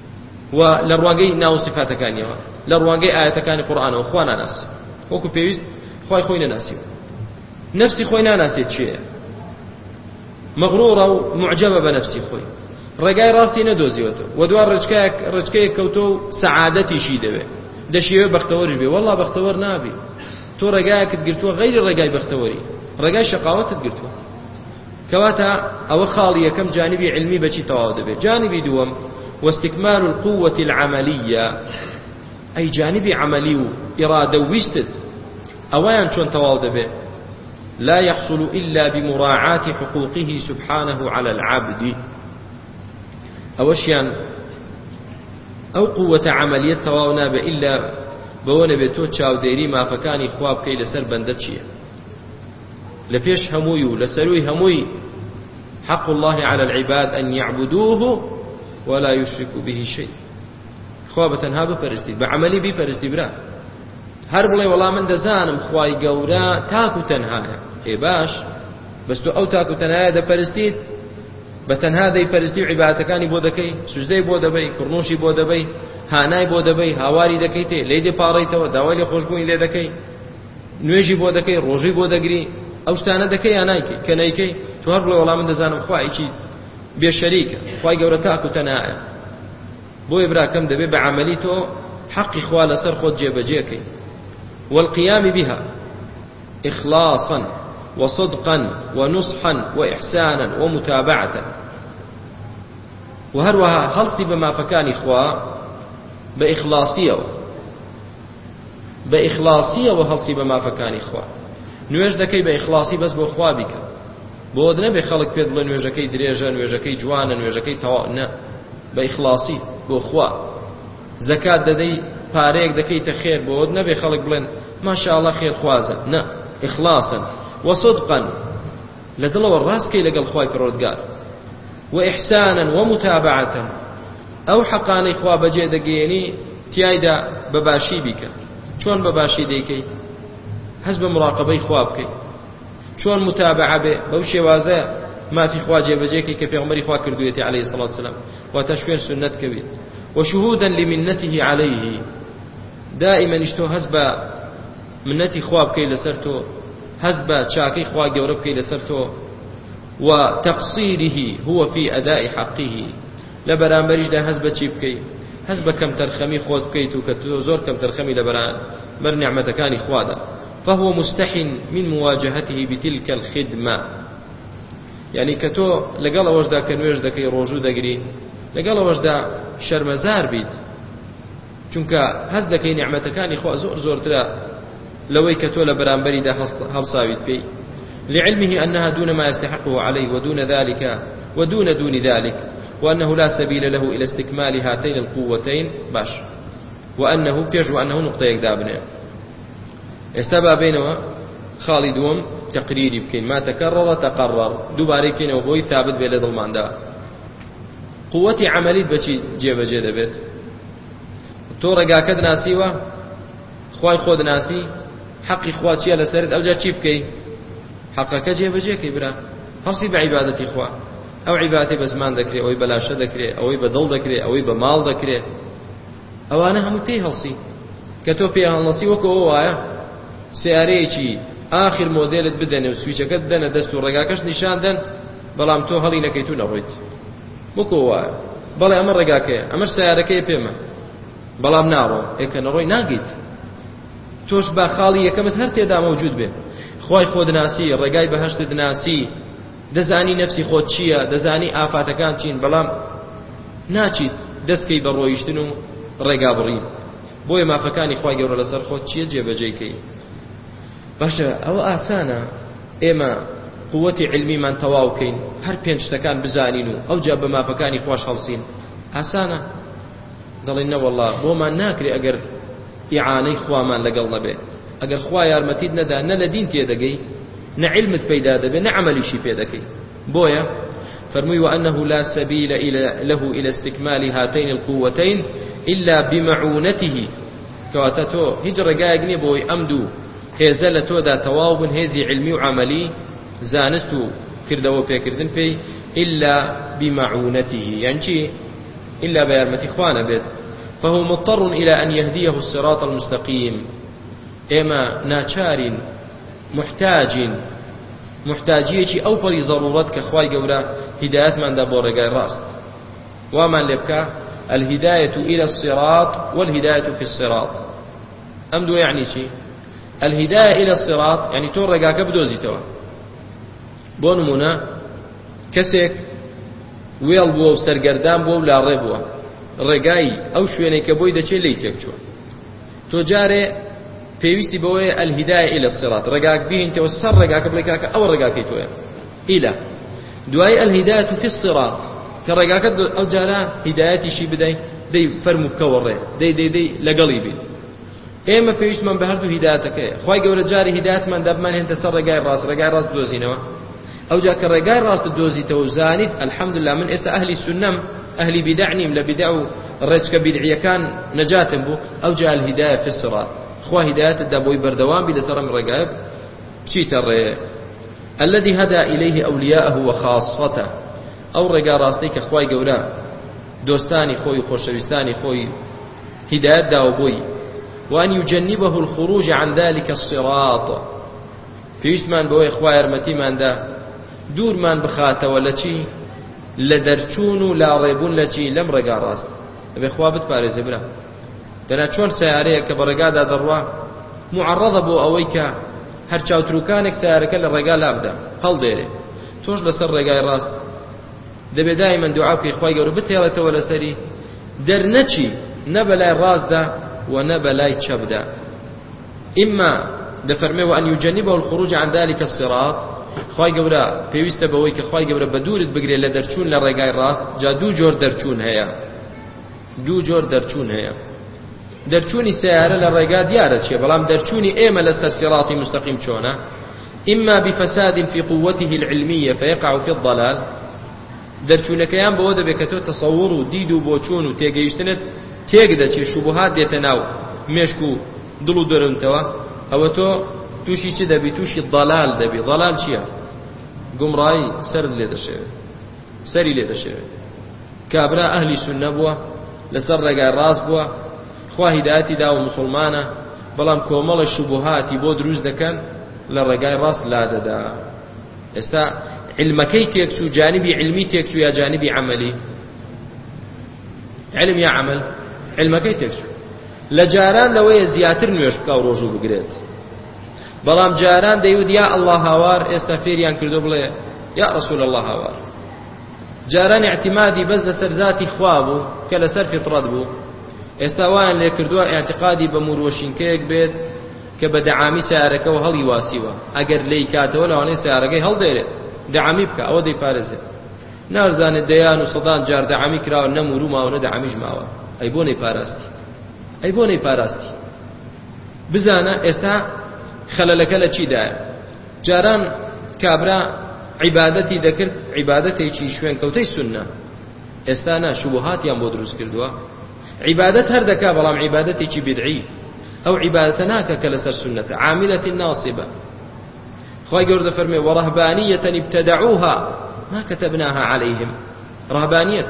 و لە ڕوانگەی ناو سیفاتەکانیەوە لە ڕوانگەی ئاەتەکانی قورئانەوە خوا ناناسی وەکو پێویست خوای خۆی نەناسیوە نفسی خۆی ناناسێت چییە مەغڕوڕە و معجبە بە نفسی خۆی ڕێگای ڕاستی نەدۆزیوەتەوە و دوای ڕێچکەیەک کەوتۆ و سەعادەتیشی دەوێت دەشێوێ بەختەوەرش بێ وەڵڵا بەختەوەر نابی تۆ ڕێگایەکت گرتووە غەیری ڕێگای بەختەوەری ڕێگای شەقاوەتت گرتووە کەواتە ئەوە خاڵی یەکەم جانبی علمی بەچی تەواو دەبێت جانبی دووەم واستكمال القوة العملية أي جانبي عملي إرادة وستد أوان شون تواو دبي لا يحصل إلا بمراعاة حقوقه سبحانه على العبد أوشيان أو قوة عملية تواو نابا إلا بوانا بيتو تشاو ديري ما فكاني خواب كي لسر بندتشيه لفيش هموي لسروي هموي حق الله على العباد أن يعبدوه ولا يشركوا به شيء خواب تنها بفرستي بعملي بفرستي برا هر بڵێ وەڵام من دەزانم خوای گەورە تاک و تەنهایە ئێ باش بەس تۆ ئەو تاک و تەنهایە دەپەرستیت بە تەنها دەیپەرستی و عیبادەتەکانی بۆ دەکەی سوژدەی بۆ دەبەی کڕنوشی بۆ دەبەی هانای بۆ دەبەی هاواری دەکەی تێ لێی دێپاڕیتەوە داوای لێ خۆشبوونی لێ دەکەی نوێژی بۆ دەکەی ڕۆژی بۆ دەگری ئەو شتانە دەکەی یا نایکەی کە نەیکەی تۆ هەر بڵێ وەڵام من دەزانم خوایکی بێشەریکە خوای گەورە تاک و تەنهایە بۆیە براکەم دەبێت بە عەمەلی تۆ حەقی خوا لەسەر خۆت جێبەجێکەی والقيام بها إخلاصا وصدقا ونصحا وإحسانا ومتابعة وهروها هلسي بما فكان إخوة بإخلاصية بإخلاصية وهلسي بما فكان إخوة نوێژ دەکەی بە ئیخلاسی بەس بۆ خوا بیکە بۆ نەبێ خەڵک پێت بڵێ نوێژەکەی درێژە نوێژەکەی جوانە نوێژەکەی تەواو نە بە ئیخلاسی بۆ خوا زەکات دەدەی پارەیەک دەکەیتە خێر بۆ نەبێ خەڵک بڵێن ماشاءالله خێر خوازە نە ئیخلاسن وصدقا لە دڵەوە ڕاستکەی لەگەڵ خوای پەروەردگار وإحسانا ومتابعة ئەو حەقانەی خوا بەجێ دەگەیەنی تیایدا بەباشی بیکە چۆن بەباشی دەیکەی هەست بە مراقبەی خوا بکەی چۆن متابعە بێ بەو شێوازە مافی خوا جێبەجێکەی کە پێغەمبەری خوا کردوویەتی عەلەیهی سەڵاتو وسەلام واتە شوێن سونەت کەوێت وشهودا لمنته عليه دائما اشتو هەست بە منەتی خوا بکەی لەسەر تۆ هەست بە چاکەی خوا گەورە بکەی لەسەر تۆ وتقصيره هو في أداء حقه لبرامبريشدا هەست بە چی بکەی هەست بە کەم تەرخەمی خۆت بکەیت و کە تۆ زۆر کەم تەرخەمی لەبەر نعمەتەکانی خوادا فهو مستحن من مواجهته بتلك الخدمة يعني كتو لقال وجدا كنويش دكي روجو دقري لقال وجدا شرمزار بيت چونك هز دكي نعمتكان إخوة زور زور ترى لوي كتو لبرانبري دا هرصاويت بي لعلمه أنها دون ما يستحقه عليه ودون ذلك ودون دون ذلك وأنه لا سبيل له إلى استكمال هاتين القوتين باش وأنه بيجو أنه نقطة يقدابنا استبا بينما خالدهم تقريري بكين ما تكرر تقرر دوباري كين وبوي ثابت بين ظلمان دا قوتي عملي بچي جيبه جيده بيت تو رقاكد ناسيوه خواي خود ناسي حقي خواتي على سرد او جا چي بكي حقك جيبه جيكي برا هرسي بعبادتي خوا او عبادتي بزمان ذكري او بلاشه ذكري او بدل ذكري او بمال ذكري او انا هم بي هلسي كتو بي هلسي وكو وايا سیارەیەکی آخر مۆدێلت بدەنێ و سویچەکەت دەنە دەست و ڕێگاکەش نیشان دەن بەڵام تۆ هەڵی نەکەی تو نەڕۆیت وەکو وایە بەڵێ ئەمە ڕێگاکەیە ئەمەش سیارەکەیە پێمە بەڵام ناڕۆ ئێکە نەڕۆی ناگەیت تۆش با خاڵی یەکەمت هەر تێدا مەوجود بێ خوای خۆت ناسی ڕێگای بەهەشتت ناسی دەزانی نەفسی خۆت چییە دەزانی ئافاتەکان چین بەڵام ناچیت دەستکەی بە ڕۆیشتن و ڕێگا بڕین بۆیە مافەکانی خوای گەورە لەسەر خۆت چییە جێبەجێکەی باشە ئەوە ئاسانە ئێمە قووەتی علمیمان تەواو بکەین هەر پێنج شتەکان بزانین و ئەو جا بە مافەکانی خۆش هەڵسین ئاسانە دەڵێن نەوەڵڵا بۆمان ناکرێ ئەگەر ئیعانەی خوامان لەگەڵ نەبێ ئەگەر خوا یارمەتیت نەدا نە لە دین تێدەگەی نە علمت پەیدا دەبێ نە عەمەلیشی پێ دەکەی بۆیە فەرمووی وأنه لا سبيل له إلى استكمال هاتين القوتين إلا بمعونته کەواتە تۆ هیچ ڕێگایەک نییە بۆی ئەم دوو هێزە لە تۆدا تەواو بن هێزی علمی و عملی زانست و کردەوە پێکردن پێی إلا بمعونته يعني چی إلا بيارمتي خوانه بيت فهو مضطر إلى أن يهديه الصراط المستقيم إما ناچار محتاج محتاجية أو فري ضرورتك خواي قولا هداية من دابور رقاي راست ومن لبكا الهداية إلى الصراط والهداية في الصراط أمدو يعني شيء الهداية إلى الصراط يعني تور رقاك بدوزي توا بونمونا كسيك ويل بو سرگردان بو لا ربوا رقاي أو شويني كبوي دا چه ليتك چو تو جاري پێویستی بەوەیە الهداية إلى الصراط ڕێگاک بهێنیتەوە سەر ڕێگاکە بڵێ ئەوە ڕێگاکەی تۆیە إلى دوای الهداية في الصراط کە ڕێگاکەت ئەو جارە هیدایەتیشی بدەی دەی فەرموو بکەوە ڕێ دەی دەی دەی لەگەڵی بیت ئێمە پێویستمان بە هەردوو هیدایەتەکەیە خوای گەورە جارێ هیدایەتمان دا بمانهێنتە سەر ڕێگای ڕاست ڕێگای ڕاست بدۆزینەوە ئەو جا کە ڕێگای ڕاست دۆزیتەوە و زانیت الحەمدولله من ئێستا ئەهلی سونەم ئەهلی بیدع نیم لە بیدع و ڕێچکە بیدعیەکان نەجاتم بوو ئەو جا الهداية في الصراط خوا هداية الدابوي بردوان بلسر من رقائب شيتر الذي هدى إليه أولياءه وخاصته أو رقا راستيك خواي قولا دوستاني خوي خوشوستاني خوي هداية داوبوي وأن يجنبه الخروج عن ذلك الصراط في اسمان بوي خواي ارمتي من دا دور من بخاته ولا شي لدرچون لا ريبون لشي لم رقا راست بخوا بتبارز بلا دەنا چۆن سیارەیە کە بە ڕێگادا دەڕوا معڕەضە بۆ ئەوەی کە هەر چاوتروکانێک سیارەکە لە ڕێگا لابدا هەڵدێرێ تۆش لەسەر ڕێگای ڕاست دەبێت دائیمەن دوعا بکەی خوای گەورە بتێڵێتەوە لەسەری دەرنەچی نە بەلای ڕاستدا و نە بەلای چەپدا ئیما دەفەرمێ وأن يجنبه الخروج عن ذلك الصراط خوای گەورە پێویستە بەوەی کە خوای گەورە بە دوورت بگرێت لە دەرچوون لە ڕێگای ڕاست جا دوو جۆر دەرچوون هەیە دوو جۆر دەرچوون هەیە درچونی سیاره للرقا دیارە چیە بەڵام درچونی ئێمە لەسەر سیراطی مستقیم چۆنە إما بفساد في قوته العلمية فيقع في الضلال درچونەکەیان بەوە دەبێت کە تۆ تەسەووڕ و دید و بۆچوون و تێگەیشتنت تێک دەچێ شوبهات دێتە ناو مێشک و دڵ و دەرونتەوە ئەوە تۆ تووشی چ دەبی تووشی ضلال دەبی ضلال چییە گومڕایی سەرت لێ دەشێوێت سەری لێ دەشێوێت کابرا ئەهلی سونە بووە لەسەر ڕێگای ڕاست بووە خوا هیدایەتی دا و مسلمانە بەڵام کۆمەڵی شوبهاتی بۆ دروست دەکەن لە ڕێگای ڕاست لادەدا ئێستا علمەکەی تێکچوو جانبی علمی تێکچوو یا جانبی عملی علم یا عمل علمەکەی تێکچوو لە جاران لەوەیە زیاتر نوێش بکە و ڕۆژوو بگرێت بەڵام جاران دەیوت یا الله هاوار ئێستا فێریان کردو بڵێ یا رسول الله هاوار جاران اعتمادی بەس لەسەر ذاتی خوا بوو کە لەسەر فیتڕەت بوو ئێستا وایان لێ کردووە ئاعتقادی بە مروەشینکەیەک بێت کە بە دەعامی سیارەکەەوە هەڵی واسیوە ئەگەر لی کاتەوە لەوانەیە سیارەکەی هەڵدێرێت دەعامی بکە ئەوە دەیپارێزێت نازانێت دەیان و سەدان جار دەعامی کراوە نە مرو ماوە نە دەعامیش ماوە ئەی بۆ نەیپاراستی ئەی بۆ نەیپاراستی بزانە ئێستا خەلەلەکە لە چیدایە جاران کابرا عیبادەتی دەکرد عیبادەتێکی شوێن کەوتەی سوننە ئێستا نا شوبهاتیان بۆ دروست کردووە عبادت هر دكا بلام عبادتي بدعي أو عبادتناك كلسر سنة عاملة ناصبة خواهي قرد فرمي ورهبانية ابتدعوها ما كتبناها عليهم رهبانية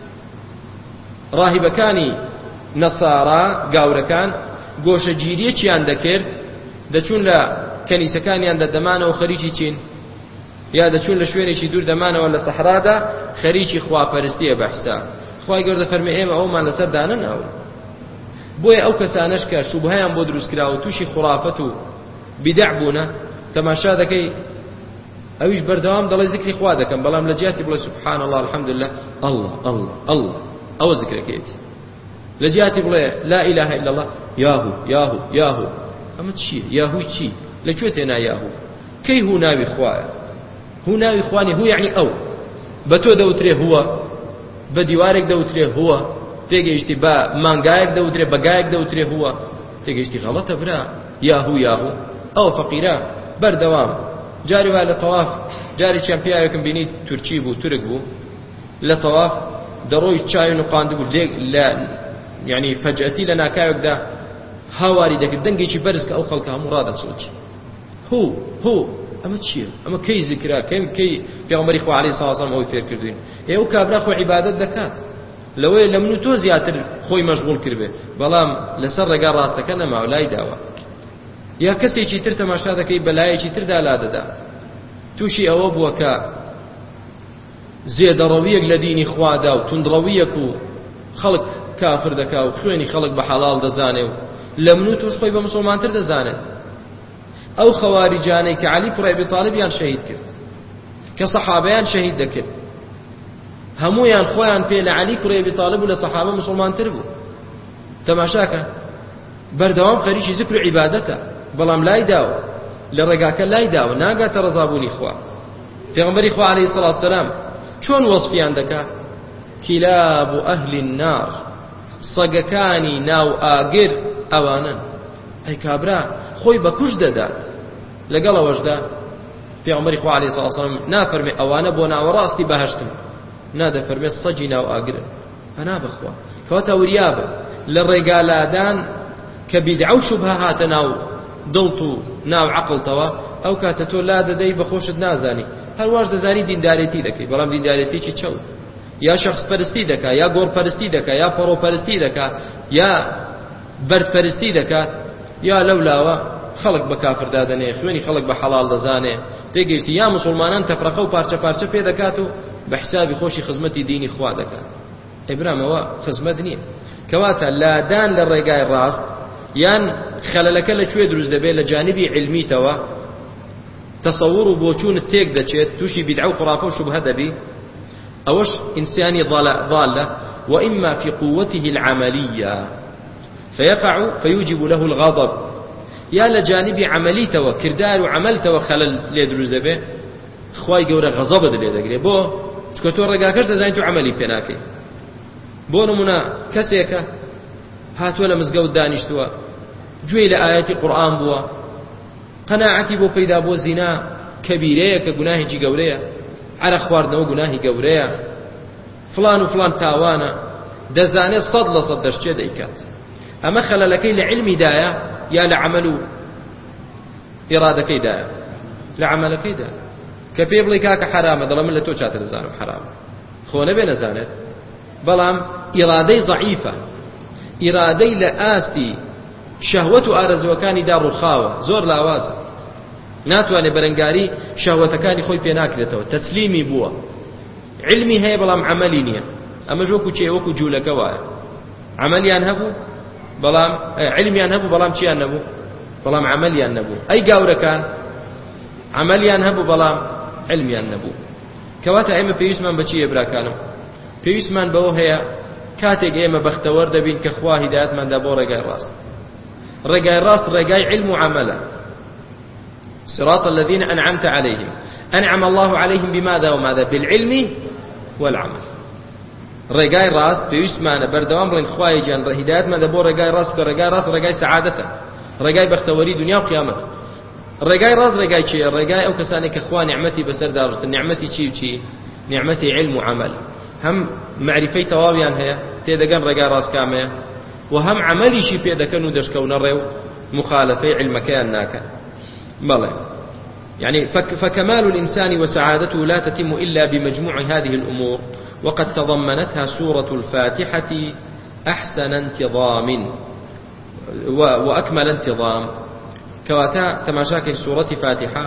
راهب كاني نصارى قاورة كان قوش جيرية چيان دكرت دچون لا كنيسة كان يان دمانة وخريجي چين يا دچون لشويني چي دور دمانة ولا صحراء دا خريجي خواه فرستية بحسا خواهی گەورە فەرمێ ئێمە ئەومان لەسەر دانە ناون بۆیە ئەو کەسانەش کە شوبهەیان بۆ دروست کراوە تووشی خوڕافەت و بیدع بوونە تەماشا دەکەی ئەویش بەردەوام دەڵێ زیکری خوا دەکەم بەڵام لە جیاتی بڵێ سوبحان الله الحەمدولله الله الله الله ئەوە زیکرەکەیەتی لە جیاتی بڵێ لا إله إلا الله یاهو یاهو یاهو ئەمە چییە یاهوی چی لەکوێ تێنا یاهو کەی هو ناوی خوایە هو ناوی خوانی هو یعنی ئەو بە تۆ دەوترێ هووە بە دیوارێک دەوترێ هووە تێگەیشتی بە مانگایەک دەوترێ بەگایەک دەوترێ هووە تێگەیشتی غەڵەتە برا یاهو یاهو ئەوە فەقیرە بەردەوام جاری وای لە تەواف جارێکیان پیاوێکم بینی تورکی بوو تورک بوو لە تەواف دەڕۆی چاوی نوقاند بوو لە یعنی فەجئەتی لە ناکاوێکدا هاواری دەکرد دەنگێکی بەرز کە ئەو خەڵکە هەموو ڕادەچڵکی هو هو ئەمە چییە ئەمە کەی زیکرا کەی کەی پێغەمبەری خوا عەلەیهی سەڵام ئەوەی فێر کردوین ئێوە کابرا خۆ عیبادەت دەکات لەوەی لە من و تۆ زیاتر خۆی مەشغوڵ کردبێ بەڵام لەسەر ڕێگا ڕاستەکە نەماوە لای داوە یا کەسێکی تر تەماشا دەکەی بەلایەکی تردا لا دەدا تووشی ئەوە بووە کە زێدەڕەویەک لە دینی خوادا و توندڕەویەک و خەڵک کافر دەکا و خوێنی خەڵک بە حەڵاڵ دەزانێ و لە من و توش خۆی بە موسڵمانتر دەزانێت ئەو خەواریجانەی کە عەلی کوڕی ئەبی تاڵیبیان شەهید کرد کە سەحابەیان شەهید دەکرد هەموویان خۆیان پێ لە عەلی کوڕی ئەبی تاڵیب و لە سەحابە موسڵمانتر بوو تەماشاکە بەردەوام خەریکی زیکر و عیبادەتە بەڵام لای داوە لە ڕێگاکە لای داوە ناگاتە ڕەزابوونی خوا پێغەمبەری خوا عەلەیهی سەڵات وسەلام چۆن وەسفیان دەکا کلاب ئەهلی النار سەگەکانی ناو ئاگر ئەوانن ئەی کابرا خۆی بە کوش دەدات لەگەڵ ئەوەشدا پێغەمبەری خوا عەلەیهی سەڵات وسەلام نافەرمێ ئەوانە بۆ ناوەڕاستی بەهەشتن نادەفەرمێ سەگی ناو ئاگرن پەنا بخوا کەواتە وریابە لە ڕێگالادان کە بیدعە و شوبهە هاتە ناو دڵت و ناو عەقڵتەوە ئەو کاتە تۆ لا دەدەی بەخۆشت نازانی هەرواش دەزانی دیندارێتی دەکەی بەڵام دیندارێتیی چەوت یا شخص پەرستی دەکا یا گۆڕ پەرستی دەکا یا پەڕۆ پەرستی دەکا یا بەرد پەرستی دەکات یا لەولاوە خەڵک بە کافر دادەنێ خوێنی خەڵک بە حەڵاڵ دەزانێ تێگەیشتی یا موسڵمانان تەفرەقە و پارچە پارچە پێ دەکات و بە حسابی خۆشی خزمەتی دینی خوا دەکات ئیبرامەوە خزمەت نییە کەواتە لادان لە ڕێگای ڕاست یان خەلەلەکە لەکوێ دروست دەبێت لە جانبی علمیتەوە تەسەوور و بۆچوونت تێک دەچێت تووشی بیدعە و خڕافە و شوبهە دەبی ئەوەش ئینسانی ضالة وإما في قوته العملية فيقع فيوجب له الغضب يا لجانب عمليته وكردار وعملته وخلل لي دروز دەبێ خوای گەورە غەزەبت لێ دەگرێ بۆ چکە تۆ ڕێگاکەش دەزانیت و عملی پێ ناکەی بۆ نمونە کەسێکە هاتووە لە مزگەوت دانیشتووە گوێی لە ئاەتی قورئان بووە قەناعەتی بۆ پەیدا بۆ زینا کەبیرەیە کە گوناهێکی گەورەیە عەرە خواردنەوە گوناهی گەورەیە فلان و فلان تاوانە دەزانێت سەد لە سەد دەشتێ دەیکات ئەمە خەلەلەکەی لە علمیدایە یا لە عەمەل و ئیرادەکەیدایە لە عەمەلەکەیدا کە پێ بڵێ کاکە حرامە دەڵێ من لە تۆ چاتر دەزانم حرامە خۆ نەبێ نەزانێت بەڵام ئیرادەی ضەعیفە ئیرادەی لە ئاستی شەهوەت و ئارەزوەکانیدا ڕووخاوە زۆر لاوازە ناتوانێت بەرەنگاری شەهوەتەکانی خۆی پێ ناکرێتەوە تەسلیمی بووە علمی هەیە بەڵام عەمەلی نییە ئەمەش وەکو چێ وەکو جوولەکە وایە عەمەلیان هەبوو بەڵام علمیان هەبوو بەڵام چیان نەبوو بەڵام عەمەلیان نەبوو ئەی گاورەکان عەمەلیان هەبوو بەڵام علمیان نەبوو کەواتە ئێمە پێویستمان بە چییە براکانم پێویستمان بەوە هەیە کاتێک ئێمە بەختەوەر دەبین کە خوا هیدایەتماندا بۆ ڕێگای ڕاست ڕێگای ڕاست ڕێگای علم و عەمەلە صراط الذين أنعمت عليهم أنعم الله عليهم بماذا وماذا بالعلم والعمل ڕێگای ڕاست پێویستمانە بەردەوام بڵێن خوای گیان هیدایەتماندا بۆ ڕێگای ڕاست کە ڕێگای ڕاست ڕێگای سەعادەتە ڕێگای بەختەوەری دنیا و قیامەت ڕێگای ڕاست ڕێگای چییە ڕێگای ئەو کەسانی کە خوا نیعمەتی بەسەر داڕشتن نیعمەتی چی و چی نیعمەتی علم و عەمەل هەم معریفەی تەواویان هەیە تێدەگەن ڕێگای ڕاست کامەیە و هەم عەمەلیشی پێ دەکەن و دەشکەونە ڕێو مخالفەی علمەکەیان ناکەن بەڵێ يعني فكمال الإنسان وسعادته لا تتم إلا بمجموع هذه الأمور وقد تضمنتها سورة الفاتحة أحسن انتظام وأكمل انتظام كواتا تماشاك سورة فاتحة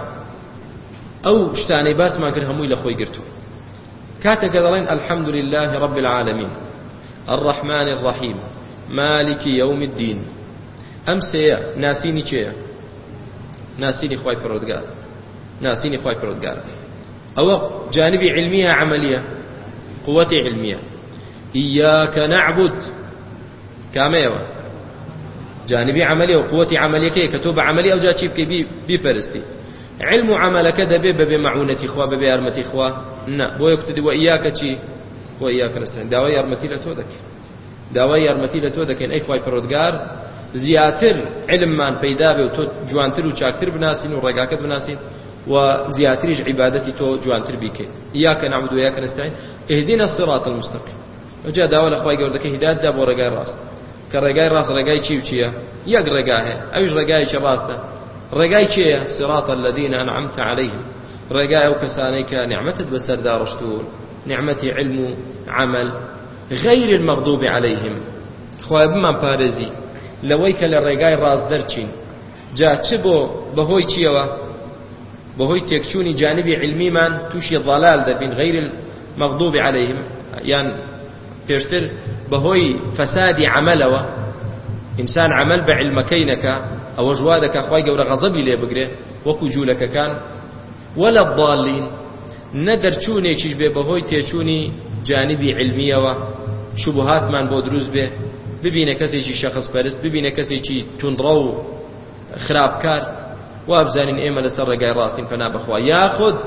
أو شتاني باس ما كرهمو إلى خوي قرتو كاتا كذلين الحمد لله رب العالمين الرحمن الرحيم مالك يوم الدين أمسي ناسيني چيا ناسيني خواي فرودگار ناسيني خواي فرودگار أو جانبي علمية عملية قوتي علمية إياك نعبد كاميوة جانبي عملية وقوتي عملية كي كتوب عملية أو جاتشيب كي بي, بي فرستي علم عملك دبي بمعونة إخوة ببي أرمتي إخوة نا بو يكتدي وإياك تشي وإياك نستعين داوي أرمتي لتودك داوي أرمتي لتودك إن أي خواي فرودگار زياتر علم من پیدا به تو جوانتر و چاکتر بناسین و رگاکت بناسین و زیاتریش عبادتی تو جوانتر بیکه ایاک نعبد و ایاک نستعین اهدنا الصراط المستقیم وجا داول اخوای گورده که هدایت دا بو رگای راست که رگای راست رگای چی و چیه یک رگاه اوش رگای چی راسته رگای چیه صراط الذين انعمت عليهم رگای او کسانی که نعمتت بسر دارشتون نعمت علم و عمل غير المغضوب عليهم خوای بمان پارێزی لەوەی کە لە ڕێگای ڕاست دەرچین جا چ بۆ بەهۆی چیەوە بەهۆی تێکچوونی جانبی علمیمان تووشی ضلال دەبین غير المغضوب عليهم یان پێشتر بەهۆی فەسادی عەمەلەوە ئینسان عەمەل بە علمەکەی نەکا ئەوە ژوا دەکا خوای گەورە غەزەبی لێ بگرێ وەکو جوولەکەکان ولا الضالین نەدەرچوونێکیش بێ بەهۆی تێچوونی جانبی علمیەوە شوبهاتمان بۆ دروست بێ ببینە کەسێکی شەخص پەرست ببینە کەسێکی توندڕە و خراپکار وابزانین ئێمە لەسەر ڕێگای ڕاستین پەنا بەخوا یاخود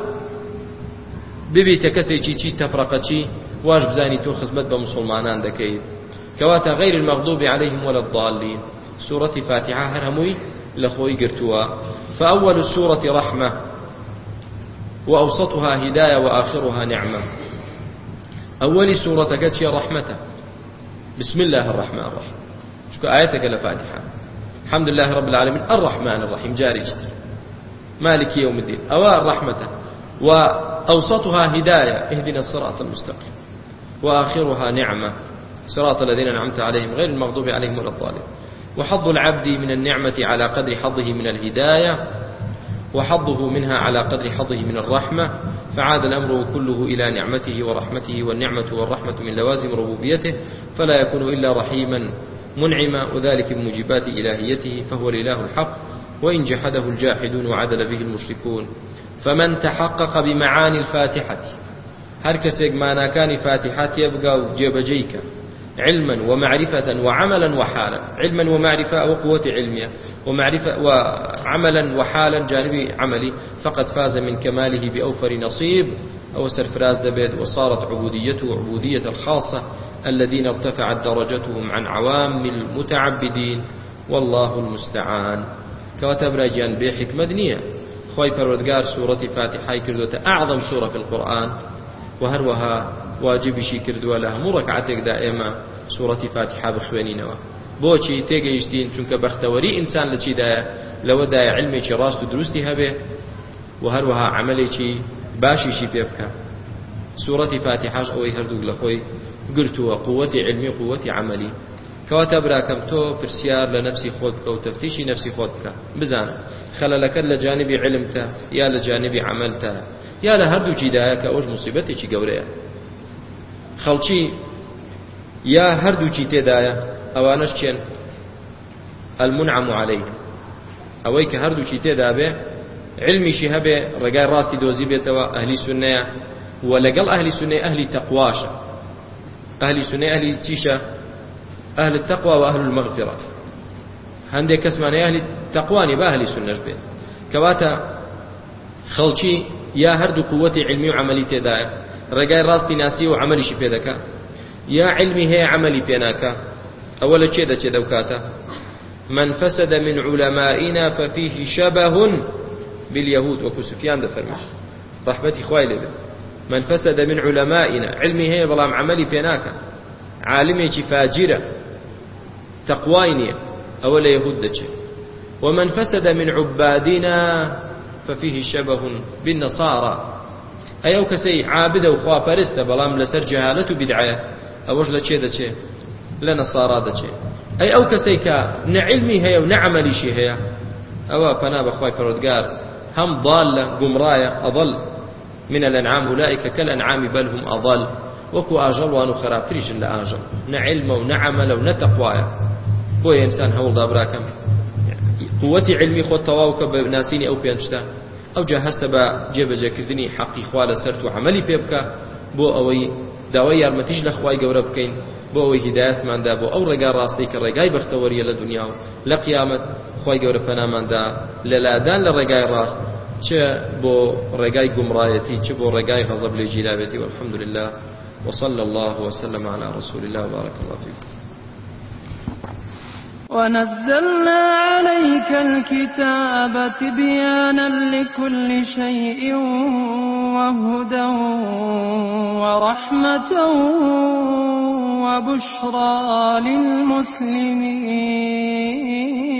ببیتە کەسێکی چی تەفرەقەچی واش بزانی تۆ خزمەت بە مسلمانان دەکەیت کەواتە غير المغضوب عليهم ولا الضالين سورة فاتحة هر همووی لخۆی گرتووە فأول السورة رحمة وأوسطها هداية وآخرها نعمة أول سورة كتشي رحمة بسم الله الرحمن الرحيم شكو آياتك لفاتحة الحمد لله رب العالمين الرحمن الرحيم جاري جدر مالك يوم الدين أوى رحمة وأوسطها هداية اهدنا الصراط المستقيم وآخرها نعمة صراط الذين أنعمت عليهم غير المغضوب عليهم ولا الضالين وحظ العبد من النعمة على قدر حظه من الهداية وحظه منها على قدر حظه من الرحمة فعاد الأمر كله إلى نعمته ورحمته والنعمة والرحمة من لوازم ربوبيته فلا يكون إلا رحيما منعما وذلك من موجبات إلهيته فهو الإله الحق وإن جحده الجاحدون وعدل به المشركون فمن تحقق بمعاني الفاتحة هر کەسێک ماناکانی فاتحات يبقى جێبەجێیکە علما ومعرفة وعملا وحالا علما ومعرفة وقوة علمية ومعرفة وعملا وحالا جانبي عملي فقد فاز من كماله بأوفر نصيب أو سرفراز دبيد وصارت عبوديته عبودية الخاصة الذين ارتفعت درجتهم عن عوام المتعبدين والله المستعان كواتب راجيان بحكمة دنيا خوي پروردگار سورة فاتحة كردوة أعظم سورة في القرآن وهروها واجب شي كردووە لە هەموو ڕەکعەتێک دائما سورة فاتحة بخوێنینەوە بۆچی تێگەیشتین چونکە بەختەوەری ئینسان لە چیدایە لەوەدایە علمێکی ڕاست و دروستی هەبێ و هەروەها عەمەلێکی باشیشی پێ بکە سورة فاتحەش ئەوەی هەردووک لە خۆی گرتووە قووەتی علمی قووەتی عەمەلی کەواتە براکەم تۆ پرسیار لە نەفسی خۆت بکە و تەفتیشی نەفسی خۆت بکە بزانە خەلەلەکەت لە جانبی علمتە یا لە جانبی عەمەلتە یا لە هەردووچیدایە کە ئەوش موسیبەتێکی گەورەیە خەڵکی یا هەردووچی تێدایە ئەوانەش چێن المنعم عليهم ئەوەی کە هەردووچی تێدا بێ علمیشی هەبێ ڕێگای ڕاستی دۆزی بێتەوە ئەهلی سوننەیە و لەگەڵ ئەهلی سوننەی ئەهلی تەقواشە ئەهلی سوننەی ئەهلی چیشە ئەهل التەقوا و ئەهل المەغفرە هەندێک کەسمانەیە ئەهلی تەقوانی بە ئەهلی سوننەش بێت کەواتە خەڵکی یا هەردوو قووەتی علمی و عەمەلی تێدایە ڕێگای ڕاستی ناسی و عەمەلیشی پێ دەکا یا علمی هەیە عەمەلی پێ ناکا ئەوە لە چێ دەچێت ئەو کاتە من فسد من علمائنا ففيه شبه باليهود وكو سفيان دفرمش رحمتي خوای لێ من فسد من علمائنا علمی هەیە بەڵام عەمەلی پێ ناکا عالمێکی فاجرە تەقوای نییە ئەوە لە یەهود دەچێت ومن فسد من عبادنا ففيه شبه بالنصارى ئەو کەسەی عابدە و خواپەرستە بەڵام لەسەر جەهالەت و بیدعەیە ئەوەش لە چێ دەچێ لە نەسارا دەچێ ئەی ئەو کەسەی کە نەعلمی هەیە و نەعەمەلیشی هەیە ئەوە پەنا بەخوای پەروەردگار هەم ضالە گومڕایە ئەضل من الأنعام أولئك كالأنعام بل هم أضل وەکو ئاژەڵوان و خراپتریشن لە ئاژەڵ نەعلمە و نەعەمەلە و نەتەقوایە بۆیە ئینسان هەوڵدا براکەم قووەتی علمی خۆت تەواو کە بە ناسینی ئەو پێنج شتە ئەو جا هەستە بە جێبەجێکردنی حەقی خوا لەسەر و عەمەلی پێ بکە بۆ ئەوەی داوای یارمەتیش لە خوای گەورە بکەین بۆ ئەوەی هیدایەتماندا بۆ ئەو ڕێگا ڕاستی کە ڕێگای بەختەوەریە لە دنیا و لە قیامەت خوای گەورە پەناماندا لە لادان لە ڕێگای ڕاست چ بۆ ڕێگای گومڕایەتی چ بۆ ڕێگای غەزەب لێ جیلاوێتی والحەمد لله وصلى الله وسلم على رسول الله وبارك الله فيكم ونزلنا عليك الكتاب تبيانا لكل شيء وهدى ورحمة وبشرى للمسلمين